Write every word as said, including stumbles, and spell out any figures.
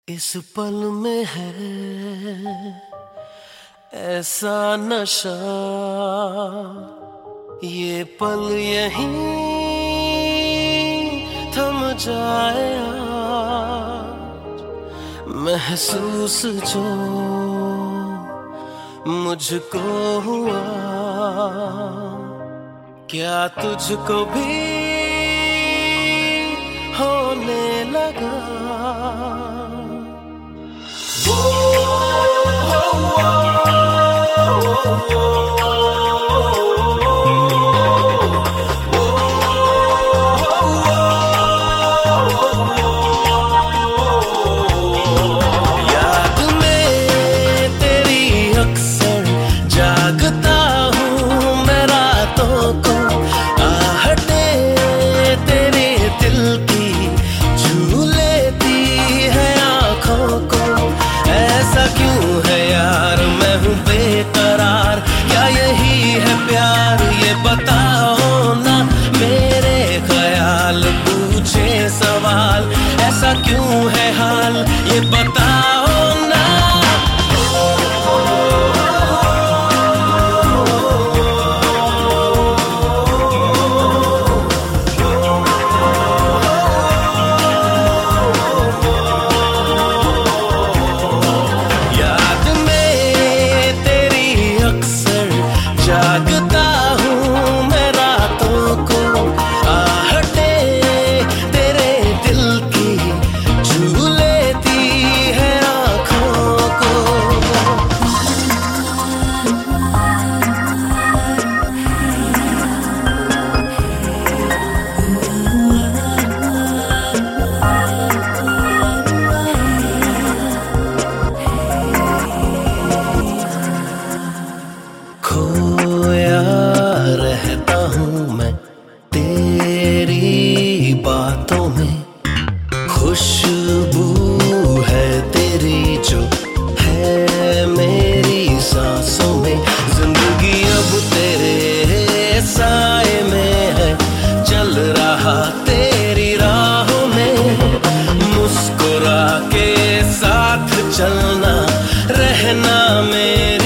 इस पल में है ऐसा नशा, ये पल यहीं थम जाए आज। महसूस जो मुझको हुआ, क्या तुझको भी होने लगा? याद में तेरी अक्सर जागता हूँ मैं रातों को, आहटे तेरे दिल की छू लेती है आँखों को। ऐसा क्यों है यार, मैं हूँ बेकरार, क्या यही है प्यार? ये बताओ ना, मेरे ख्याल पूछे सवाल, ऐसा क्यों है हाल? ये बताओ ना। याद में तेरी अक्सर जागता हूँ मैं रातों को, आहटे तेरे दिल की छू लेती है आँखों को। खोया रहता हूँ मैं तेरी बातों में, खुशबू है तेरी जो है मेरी सांसों में। जिंदगी अब तेरे साए में है, चल रहा तेरी राहों में। मुस्कुरा के साथ चलना, रहना मेरे